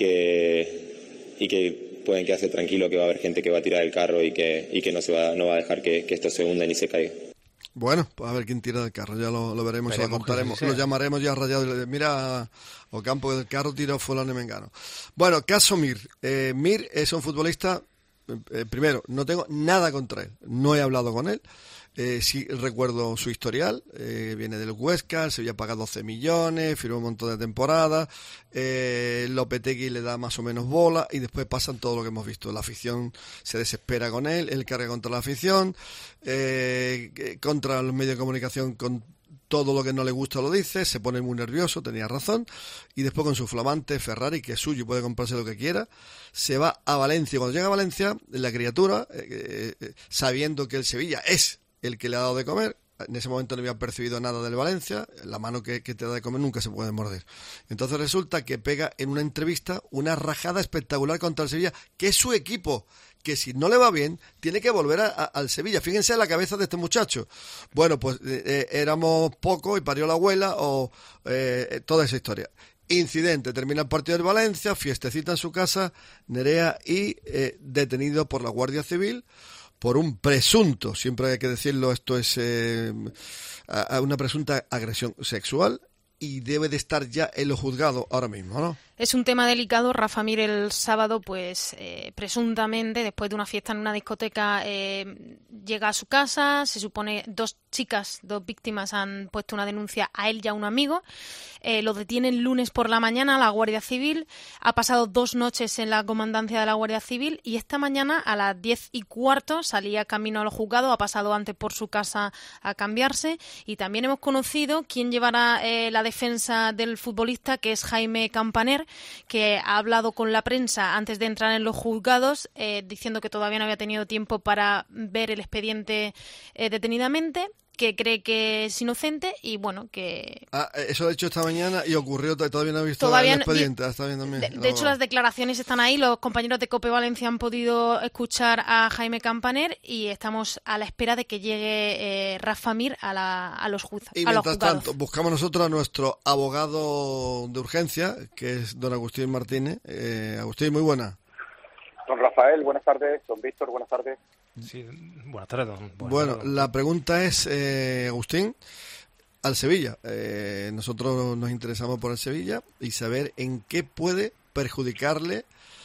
que pueden quedarse tranquilos, que va a haber gente que va a tirar el carro y que no va a dejar que esto se hunda ni se caiga. Bueno, pues a ver quién tira del carro, ya lo veremos, lo contaremos, lo llamaremos ya Rayado y le diremos, mira, Ocampo, del carro tiró fulano y mengano. Bueno, caso Mir. Mir es un futbolista, primero, no tengo nada contra él, no he hablado con él. Sí recuerdo su historial, viene del Huesca, se había pagado 12 millones, firmó un montón de temporadas, Lopetegui le da más o menos bola y después pasan todo lo que hemos visto. La afición se desespera con él carga contra la afición, contra los medios de comunicación, con todo lo que no le gusta lo dice, se pone muy nervioso, tenía razón, y después con su flamante Ferrari, que es suyo y puede comprarse lo que quiera, se va a Valencia. Cuando llega a Valencia, la criatura, sabiendo que el Sevilla es el que le ha dado de comer, en ese momento no había percibido nada del Valencia, la mano que te da de comer nunca se puede morder. Entonces resulta que pega en una entrevista una rajada espectacular contra el Sevilla, que es su equipo, que si no le va bien, tiene que volver al Sevilla. Fíjense en la cabeza de este muchacho. Bueno, pues éramos pocos y parió la abuela, o toda esa historia. Incidente, termina el partido del Valencia, fiestecita en su casa, Nerea, y detenido por la Guardia Civil por un presunto, siempre hay que decirlo, esto es una presunta agresión sexual, y debe de estar ya en los juzgados ahora mismo, ¿no? Es un tema delicado. Rafa Mir el sábado, pues presuntamente, después de una fiesta en una discoteca, llega a su casa. Se supone dos víctimas han puesto una denuncia a él y a un amigo. Lo detienen el lunes por la mañana la Guardia Civil. Ha pasado 2 noches en la comandancia de la Guardia Civil y esta mañana a las 10:15 salía camino a los juzgados. Ha pasado antes por su casa a cambiarse. Y también hemos conocido quién llevará la defensa del futbolista, que es Jaime Campaner, que ha hablado con la prensa antes de entrar en los juzgados, diciendo que todavía no había tenido tiempo para ver el expediente detenidamente, que cree que es inocente y bueno, que... Eso lo ha hecho esta mañana y ocurrió, todavía no he visto el expediente. De hecho, las declaraciones están ahí, los compañeros de COPE Valencia han podido escuchar a Jaime Campaner y estamos a la espera de que llegue Rafa Mir a los juzgados. Y mientras tanto, buscamos nosotros a nuestro abogado de urgencia, que es don Agustín Martínez. Agustín, muy buena. Don Rafael, buenas tardes. Don Víctor, buenas tardes. Sí, buenas tardes, don. Bueno, la pregunta es, Agustín, al Sevilla. Nosotros nos interesamos por el Sevilla y saber en qué puede perjudicarle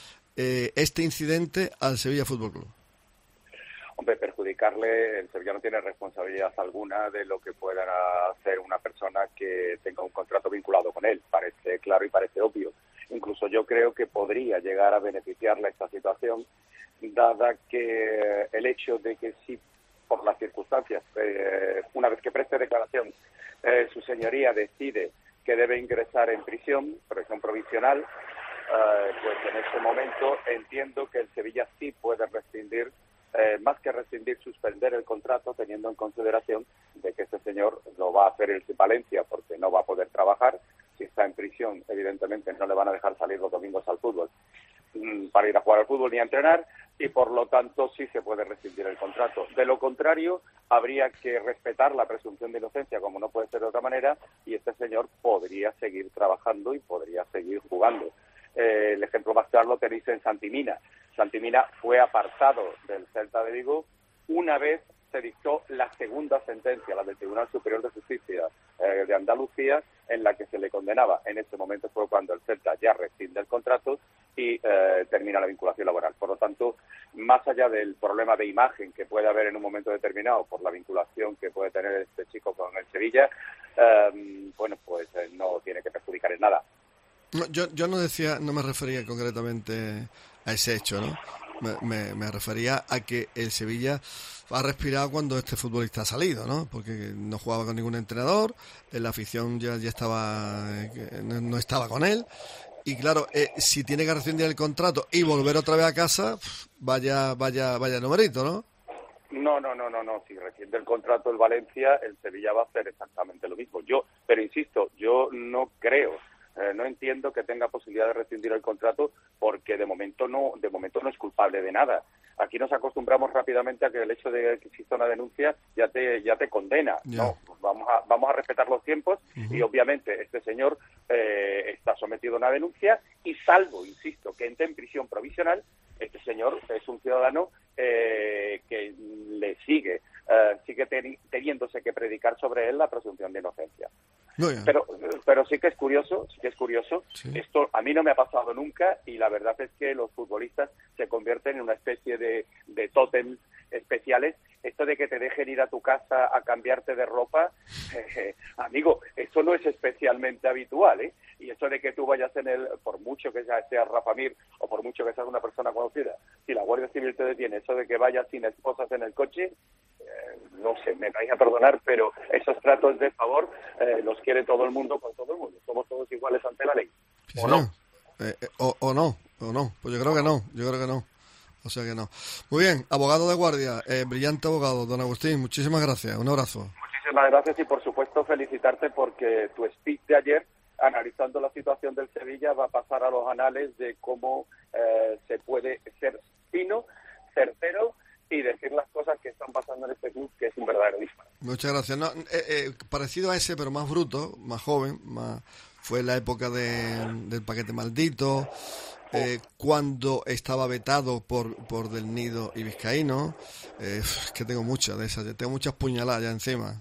este incidente al Sevilla Fútbol Club. Hombre, perjudicarle, el Sevilla no tiene responsabilidad alguna de lo que pueda hacer una persona que tenga un contrato vinculado con él. Parece claro y parece obvio. Incluso yo creo que podría llegar a beneficiarle esta situación, dada que el hecho de que si por las circunstancias, una vez que preste declaración, su señoría decide que debe ingresar en prisión provisional, pues en este momento entiendo que el Sevilla sí puede rescindir, más que rescindir, suspender el contrato, teniendo en consideración de que este señor lo va a hacer en Valencia porque no va a poder trabajar. Si está en prisión, evidentemente no le van a dejar salir los domingos al fútbol para ir a jugar al fútbol ni a entrenar, y por lo tanto sí se puede rescindir el contrato. De lo contrario, habría que respetar la presunción de inocencia, como no puede ser de otra manera, y este señor podría seguir trabajando y podría seguir jugando. El ejemplo más claro lo tenéis en Santimina. Santimina fue apartado del Celta de Vigo una vez se dictó la segunda sentencia, la del Tribunal Superior de Justicia de Andalucía, en la que se le condenaba. En ese momento fue cuando el Celta ya rescinde el contrato y termina la vinculación laboral. Por lo tanto, más allá del problema de imagen que puede haber en un momento determinado por la vinculación que puede tener este chico con el Sevilla, no tiene que perjudicar en nada. No, yo no me refería concretamente a ese hecho, ¿no? Me refería a que el Sevilla ha respirado cuando este futbolista ha salido, ¿no? Porque no jugaba con ningún entrenador, la afición ya estaba, no estaba con él. Y claro, si tiene que rescindir el contrato y volver otra vez a casa, vaya numerito, ¿no? No. Si rescinde el contrato el Valencia, el Sevilla va a hacer exactamente lo mismo. Pero insisto, yo no creo. No entiendo que tenga posibilidad de rescindir el contrato porque de momento no es culpable de nada. Aquí nos acostumbramos rápidamente a que el hecho de que exista una denuncia ya te condena. Yeah. No, vamos a respetar los tiempos. Uh-huh. Y obviamente este señor está sometido a una denuncia y salvo, insisto, que entre en prisión provisional, este señor es un ciudadano que le sigue teniéndose que predicar sobre él la presunción de inocencia. Pero sí que es curioso. Sí. Esto a mí no me ha pasado nunca y la verdad es que los futbolistas se convierten en una especie de tótems especiales. Esto de que te dejen ir a tu casa a cambiarte de ropa, amigo, esto no es especialmente habitual, ¿eh? Y eso de que tú vayas por mucho que seas Rafa Mir o por mucho que seas una persona conocida, si la Guardia Civil te detiene, eso de que vayas sin esposas en el coche, no sé, me vais a perdonar, pero esos tratos de favor los quiere todo el mundo con todo el mundo. Somos todos iguales ante la ley. Sí, ¿o no? O no. Pues yo creo que no. O sea que no. Muy bien, abogado de guardia, brillante abogado, don Agustín, muchísimas gracias. Un abrazo. Muchísimas gracias y por supuesto felicitarte porque tu speech de ayer, analizando la situación del Sevilla, va a pasar a los anales de cómo se puede ser fino, certero y decir las cosas que están pasando en este club, que es un verdadero disparo. Muchas gracias. No, parecido a ese, pero más bruto, más joven, fue la época del paquete maldito, cuando estaba vetado por Del Nido y Vizcaíno, que tengo muchas de esas, tengo muchas puñaladas ya encima,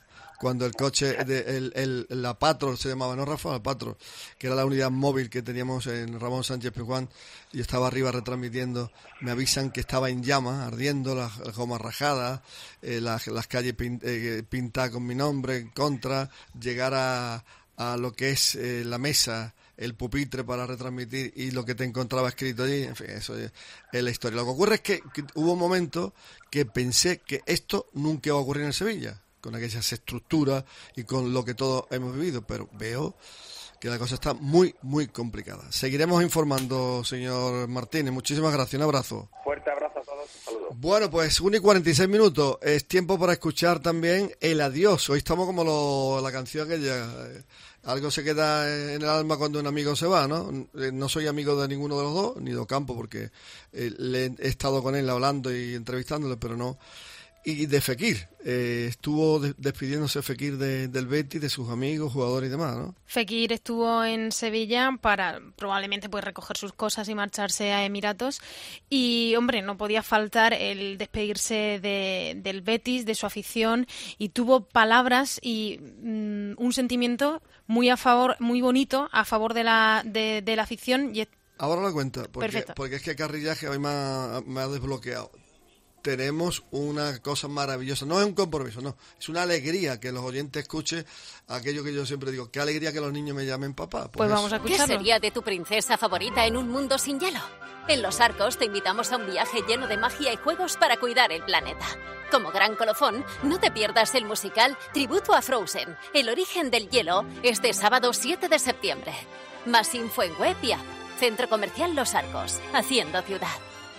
cuando el coche, la Patrol se llamaba, ¿no, Rafa? La Patrol, que era la unidad móvil que teníamos en Ramón Sánchez Pizjuán, y estaba arriba retransmitiendo, me avisan que estaba en llamas, ardiendo, las gomas rajadas, las calles pintadas con mi nombre en contra, llegar a lo que es la mesa, el pupitre para retransmitir y lo que te encontraba escrito allí, en fin, eso es la historia. Lo que ocurre es que hubo un momento que pensé que esto nunca iba a ocurrir en Sevilla, con aquellas estructuras y con lo que todos hemos vivido, pero veo que la cosa está muy, muy complicada. Seguiremos informando, señor Martínez. Muchísimas gracias, un abrazo. Fuerte abrazo a todos, saludos. Bueno, pues 1:46, es tiempo para escuchar también el adiós. Hoy estamos como la canción aquella, algo se queda en el alma cuando un amigo se va, ¿no? No soy amigo de ninguno de los dos, ni de Ocampo, porque he estado con él hablando y entrevistándole, pero no. Y de Fekir, estuvo despidiéndose Fekir del Betis, de sus amigos, jugadores y demás, ¿no? Fekir estuvo en Sevilla para probablemente pues recoger sus cosas y marcharse a Emiratos. Y, hombre, no podía faltar el despedirse del Betis, de su afición, y tuvo palabras y un sentimiento muy bonito a favor de la afición. Ahora lo cuenta, porque es que Carrillaje hoy me ha desbloqueado. Tenemos una cosa maravillosa, no es un compromiso, no, es una alegría que los oyentes escuchen aquello que yo siempre digo, qué alegría que los niños me llamen papá. Pues vamos a escucharlo. ¿Qué sería de tu princesa favorita en un mundo sin hielo? En Los Arcos te invitamos a un viaje lleno de magia y juegos para cuidar el planeta. Como gran colofón, no te pierdas el musical Tributo a Frozen, el origen del hielo, este sábado 7 de septiembre. Más info en web y app. Centro Comercial Los Arcos, haciendo ciudad.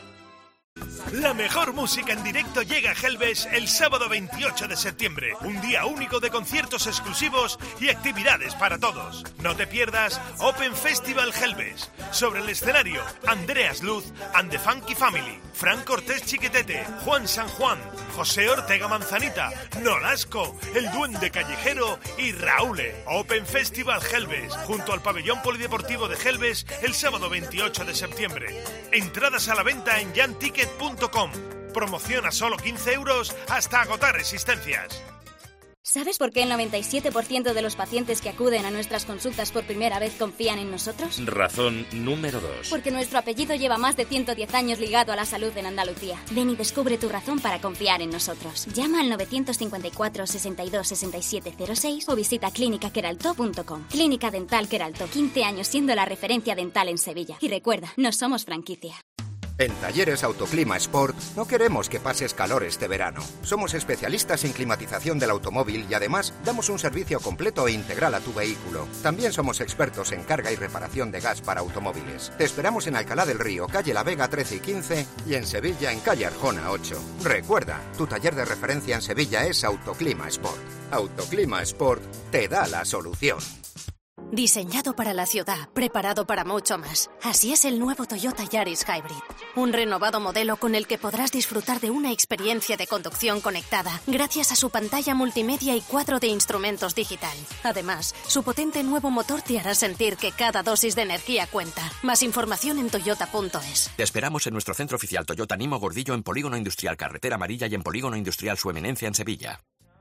La mejor música en directo llega a Helves el sábado 28 de septiembre. Un día único de conciertos exclusivos y actividades para todos. No te pierdas Open Festival Helves. Sobre el escenario, Andreas Luz and the Funky Family, Fran Cortés Chiquetete, Juan San Juan, José Ortega Manzanita, Nolasco, El Duende Callejero y Raúle. Open Festival Helves, junto al pabellón polideportivo de Helves, el sábado 28 de septiembre. Entradas a la venta en janticket.com. Promoción a solo 15 euros hasta agotar existencias. ¿Sabes por qué el 97% de los pacientes que acuden a nuestras consultas por primera vez confían en nosotros? Razón número 2. Porque nuestro apellido lleva más de 110 años ligado a la salud en Andalucía. Ven y descubre tu razón para confiar en nosotros. Llama al 954 62 67 06 o visita clinicaqueralto.com. Clínica Dental Queralto, 15 años siendo la referencia dental en Sevilla. Y recuerda, no somos franquicia. En Talleres Autoclima Sport no queremos que pases calor este verano. Somos especialistas en climatización del automóvil y además damos un servicio completo e integral a tu vehículo. También somos expertos en carga y reparación de gas para automóviles. Te esperamos en Alcalá del Río, calle La Vega 13 y 15 y en Sevilla en calle Arjona 8. Recuerda, tu taller de referencia en Sevilla es Autoclima Sport. Autoclima Sport te da la solución. Diseñado para la ciudad, preparado para mucho más. Así es el nuevo Toyota Yaris Hybrid. Un renovado modelo con el que podrás disfrutar de una experiencia de conducción conectada gracias a su pantalla multimedia y cuadro de instrumentos digital. Además, su potente nuevo motor te hará sentir que cada dosis de energía cuenta. Más información en toyota.es. Te esperamos en nuestro centro oficial Toyota Nimo Gordillo en Polígono Industrial Carretera Amarilla y en Polígono Industrial Su Eminencia en Sevilla.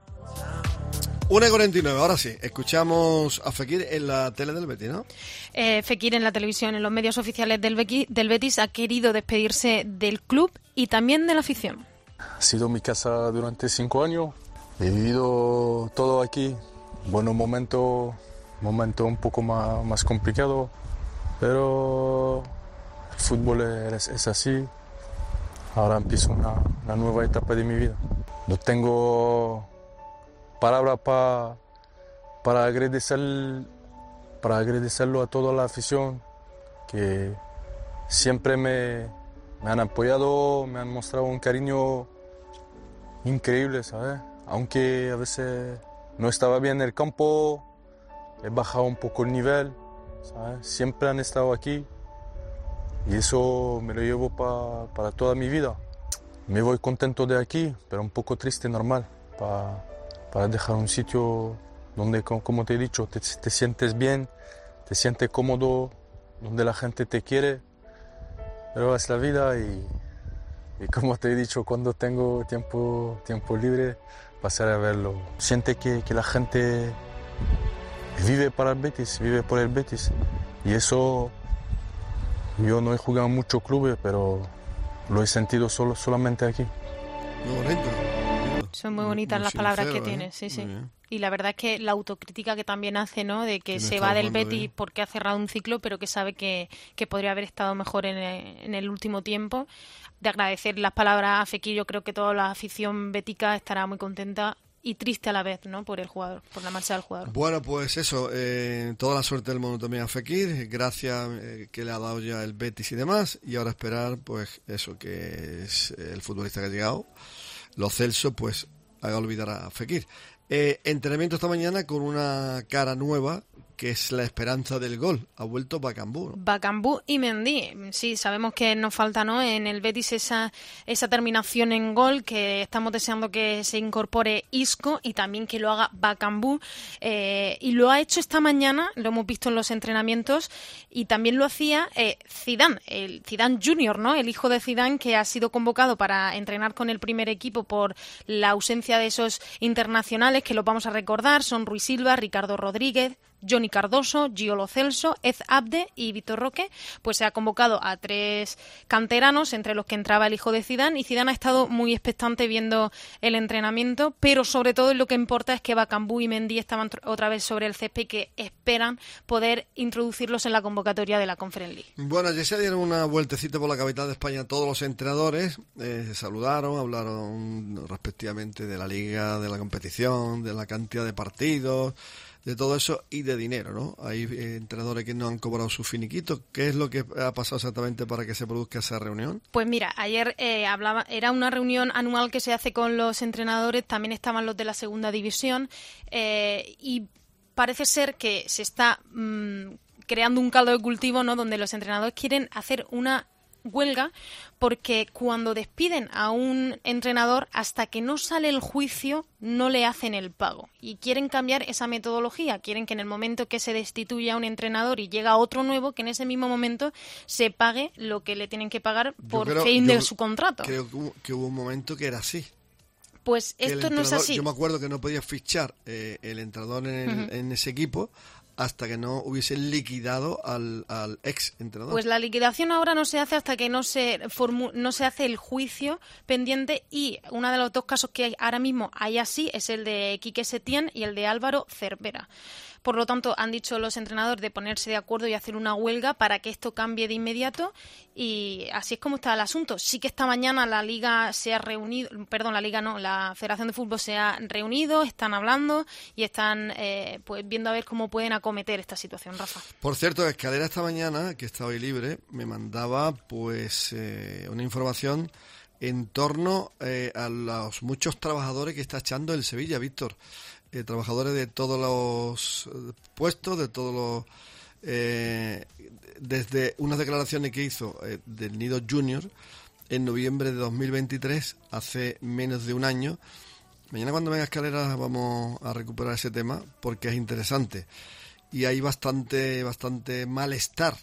1:49, ahora sí, escuchamos a Fekir en la tele del Betis, ¿no? Fekir en la televisión, en los medios oficiales del Betis, ha querido despedirse del club y también de la afición. Ha sido mi casa durante 5 años, he vivido todo aquí, buenos momentos, un poco más complicado, pero el fútbol es así, ahora empiezo una nueva etapa de mi vida. No tengo palabra para agradecerlo a toda la afición que siempre me han apoyado, me han mostrado un cariño increíble, ¿sabes? Aunque a veces no estaba bien en el campo, he bajado un poco el nivel, ¿sabes? Siempre han estado aquí y eso me lo llevo para toda mi vida. Me voy contento de aquí, pero un poco triste, normal, para dejar un sitio donde, como te he dicho, te sientes bien, te sientes cómodo, donde la gente te quiere, pero es la vida y como te he dicho, cuando tengo tiempo libre pasar a verlo. Siente que la gente vive para el Betis, vive por el Betis. Y eso, yo no he jugado en muchos clubes, pero lo he sentido solamente aquí. Muy bonito. Son muy bonitas las palabras que tiene, sí. Y la verdad es que la autocrítica que también hace, ¿no? De que se va del Betis porque ha cerrado un ciclo, pero que sabe que podría haber estado mejor en el último tiempo. De agradecer las palabras a Fekir, yo creo que toda la afición bética estará muy contenta y triste a la vez, ¿no? Por el jugador, por la marcha del jugador. Bueno, pues eso, toda la suerte del mundo también a Fekir, gracias que le ha dado ya el Betis y demás, y ahora esperar, pues eso, que es el futbolista que ha llegado, Lo Celso, pues haga olvidar a Fekir. Entrenamiento esta mañana con una cara nueva, que es la esperanza del gol. Ha vuelto Bakambu, ¿no? Bakambu y Mendy. Sí, sabemos que nos falta, ¿no?, en el Betis esa terminación en gol, que estamos deseando que se incorpore Isco y también que lo haga Bakambu. Y lo ha hecho esta mañana, lo hemos visto en los entrenamientos, y también lo hacía Zidane, el Zidane Junior, ¿no?, el hijo de Zidane, que ha sido convocado para entrenar con el primer equipo por la ausencia de esos internacionales, que los vamos a recordar, son Rui Silva, Ricardo Rodríguez, Johnny Cardoso, Gio Lo Celso, Ez Abde y Vitor Roque. Pues se ha convocado a 3 canteranos, entre los que entraba el hijo de Zidane, y Zidane ha estado muy expectante viendo el entrenamiento, pero sobre todo lo que importa es que Bakambu y Mendy estaban otra vez sobre el césped y que esperan poder introducirlos en la convocatoria de la Conference League. Bueno, ayer se dieron una vueltecita por la capital de España todos los entrenadores, se saludaron, hablaron respectivamente de la liga, de la competición, de la cantidad de partidos, de todo eso y de dinero, ¿no? Hay entrenadores que no han cobrado su finiquito. ¿Qué es lo que ha pasado exactamente para que se produzca esa reunión? Pues mira, ayer era una reunión anual que se hace con los entrenadores, también estaban los de la segunda división, y parece ser que se está creando un caldo de cultivo, ¿no?, donde los entrenadores quieren hacer una huelga, porque cuando despiden a un entrenador, hasta que no sale el juicio, no le hacen el pago. Y quieren cambiar esa metodología. Quieren que en el momento que se destituya a un entrenador y llega otro nuevo, que en ese mismo momento se pague lo que le tienen que pagar por fin de su contrato. Creo que hubo un momento que era así. Pues esto no es así. Yo me acuerdo que no podía fichar el entrenador en ese equipo hasta que no hubiesen liquidado al ex entrenador. Pues la liquidación ahora no se hace hasta que no se hace el juicio pendiente, y uno de los 2 casos que ahora mismo hay así es el de Quique Setién y el de Álvaro Cervera. Por lo tanto, han dicho los entrenadores de ponerse de acuerdo y hacer una huelga para que esto cambie de inmediato, y así es como está el asunto. Sí que esta mañana la Liga se ha reunido, la Federación de Fútbol se ha reunido, están hablando y están pues viendo a ver cómo pueden acometer esta situación, Rafa. Por cierto, Escalera esta mañana, que está hoy libre, me mandaba pues una información en torno a los muchos trabajadores que está echando el Sevilla, Víctor. Trabajadores de todos los puestos, de todos los... desde unas declaraciones que hizo del Nido Junior en noviembre de 2023, hace menos de un año. Mañana cuando venga Escalera vamos a recuperar ese tema porque es interesante. Y hay bastante malestar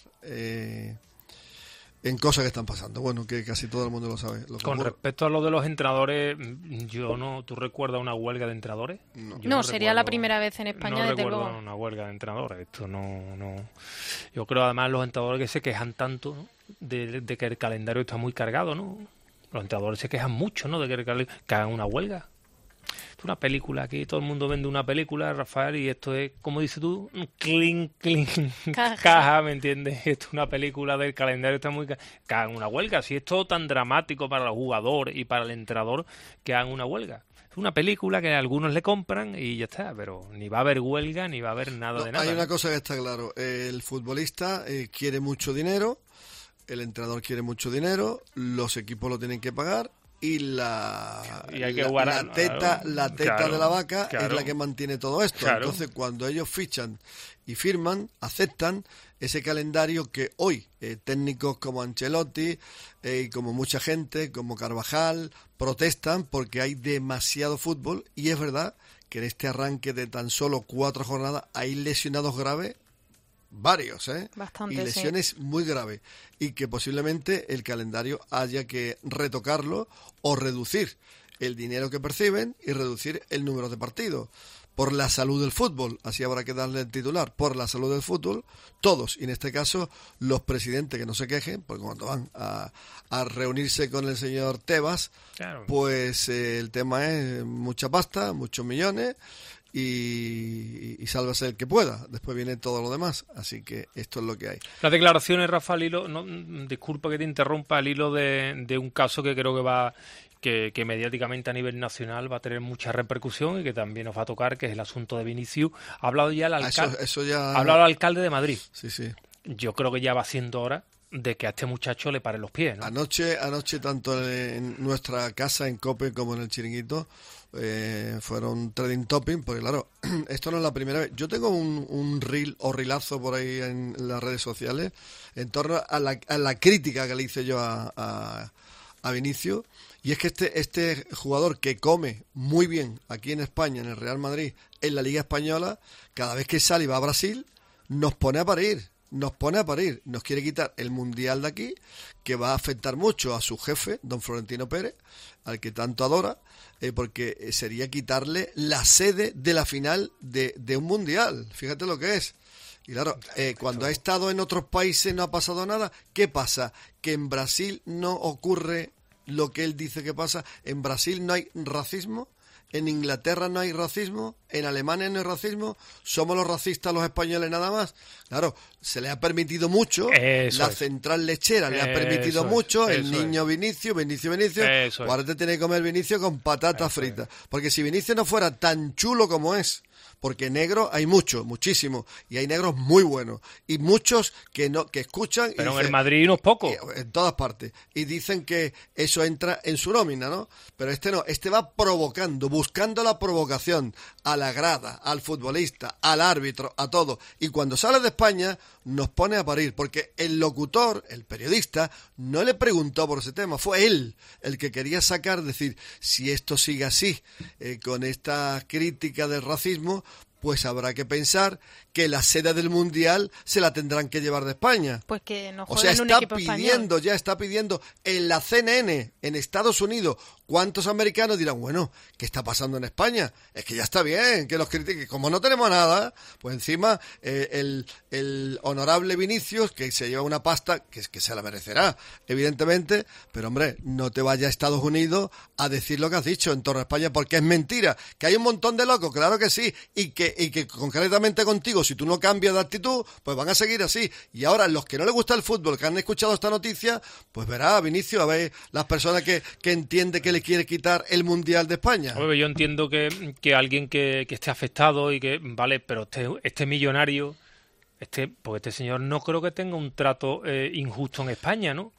en cosas que están pasando. Bueno, que casi todo el mundo lo sabe. Con respecto a lo de los entrenadores, ¿tú recuerdas una huelga de entrenadores? No, sería la primera vez en España, desde luego. No recuerdo una huelga de entrenadores. Esto no. Yo creo además los entrenadores que se quejan tanto, ¿no?, de que el calendario está muy cargado, ¿no? Los entrenadores se quejan mucho, ¿no?, de que hagan una huelga. Es una película, aquí todo el mundo vende una película, Rafael, y esto es, como dices tú, clink, caja, ¿me entiendes? Esto es una película del calendario, está muy... Que hagan una huelga, si es todo tan dramático para el jugador y para el entrenador, que hagan una huelga. Es una película que algunos le compran y ya está, pero ni va a haber huelga, ni va a haber nada de nada. Hay una cosa que está claro, el futbolista quiere mucho dinero, el entrenador quiere mucho dinero, los equipos lo tienen que pagar, y la teta de la vaca es la que mantiene todo esto. Claro. Entonces, cuando ellos fichan y firman, aceptan ese calendario que hoy técnicos como Ancelotti y como mucha gente, como Carvajal, protestan porque hay demasiado fútbol, y es verdad que en este arranque de tan solo 4 jornadas hay lesionados graves, varios, Bastante, y lesiones muy graves, y que posiblemente el calendario haya que retocarlo o reducir el dinero que perciben y reducir el número de partidos. Por la salud del fútbol, así habrá que darle el titular, por la salud del fútbol, todos, y en este caso los presidentes que no se quejen, porque cuando van a reunirse con el señor Tebas, claro, pues el tema es mucha pasta, muchos millones, y sálvase el que pueda, después viene todo lo demás, así que esto es lo que hay. Las declaraciones, Rafa, al hilo, disculpa que te interrumpa, al hilo de un caso que creo que va... Que mediáticamente a nivel nacional va a tener mucha repercusión y que también nos va a tocar, que es el asunto de Vinicius. Ha hablado ya el alcalde, ha hablado el alcalde de Madrid. Sí, sí. Yo creo que ya va siendo hora de que a este muchacho le paren los pies, ¿no? Anoche tanto en nuestra casa, en COPE, como en el Chiringuito, fueron trending topic, porque claro, esto no es la primera vez. Yo tengo un reel o reelazo por ahí en las redes sociales en torno a la crítica que le hice yo a Vinicius. Y es que este jugador que come muy bien aquí en España, en el Real Madrid, en la Liga Española, cada vez que sale y va a Brasil, nos pone a parir. Nos quiere quitar el Mundial de aquí, que va a afectar mucho a su jefe, don Florentino Pérez, al que tanto adora, porque sería quitarle la sede de la final de un Mundial. Fíjate lo que es. Y claro, cuando ha estado en otros países no ha pasado nada. ¿Qué pasa? Que en Brasil no ocurre lo que él dice que pasa. En Brasil no hay racismo, en Inglaterra no hay racismo, en Alemania no hay racismo, somos los racistas los españoles nada más. Claro, se le ha permitido mucho, la central lechera le ha permitido mucho, el niño Vinicius, ahora te tiene que comer Vinicius con patatas fritas. Porque si Vinicius no fuera tan chulo como es, porque negros hay muchísimo, y hay negros muy buenos, y muchos que escuchan. Pero dicen, en el Madrid unos pocos. En todas partes. Y dicen que eso entra en su nómina, ¿no? Pero este no, este va provocando, buscando la provocación a la grada, al futbolista, al árbitro, a todo. Y cuando sale de España nos pone a parir, porque el locutor, el periodista, no le preguntó por ese tema, fue él el que quería decir, si esto sigue así, con esta crítica del racismo, pues habrá que pensar que la sede del Mundial se la tendrán que llevar de España. Pues que no jueguen, o sea, un equipo español. Está pidiendo en la CNN, en Estados Unidos. ¿Cuántos americanos dirán, bueno, qué está pasando en España? Es que ya está bien que los critiquen. Como no tenemos nada, pues encima el honorable Vinicius, que se lleva una pasta, que se la merecerá, evidentemente, pero hombre, no te vayas a Estados Unidos a decir lo que has dicho en torno a España, porque es mentira. Que hay un montón de locos, claro que sí, y que concretamente contigo, si tú no cambias de actitud, pues van a seguir así. Y ahora, los que no les gusta el fútbol, que han escuchado esta noticia, pues verá, Vinicius, a ver las personas que entiende que le quiere quitar el Mundial de España. Oye, yo entiendo que alguien que esté afectado y que, vale, pero este millonario, porque este señor no creo que tenga un trato injusto en España, ¿no?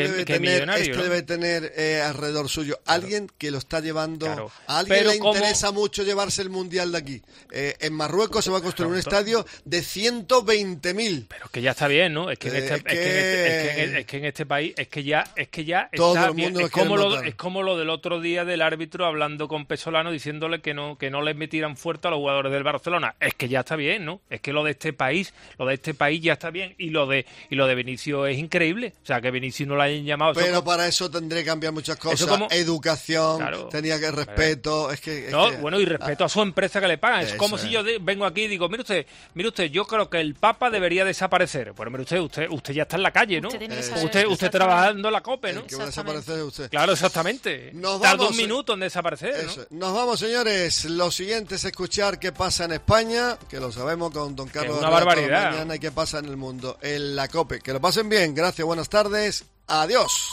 Debe tener alrededor suyo alguien que lo está llevando. A alguien le interesa mucho llevarse el Mundial de aquí. En Marruecos se va a construir un estadio de 120.000. Pero que ya está bien, ¿no? Es que en este país es que ya todo está el mundo bien. Es como lo del otro día del árbitro hablando con Pesolano diciéndole que no le metieran fuerte a los jugadores del Barcelona. Es que ya está bien, ¿no? Es que lo de este país ya está bien, y lo de Vinicius es increíble. O sea, que Vinicius no lo hayan llamado. Pero para eso tendré que cambiar muchas cosas. Educación, claro, tenía que respeto. Bueno, y respeto a su empresa que le pagan. Es como si yo vengo aquí y digo, mire usted, yo creo que el Papa debería desaparecer. Bueno, mire usted ya está en la calle, ¿no? Usted trabajando en la COPE, ¿no? El que va a desaparecer es usted. Claro, exactamente. Tarda un minuto en desaparecer, ¿no? Nos vamos, señores. Lo siguiente es escuchar qué pasa en España, que lo sabemos con don Carlos. Es una barbaridad. Mañana, y qué pasa en el mundo, en la COPE. Que lo pasen bien. Gracias, buenas tardes. Adiós.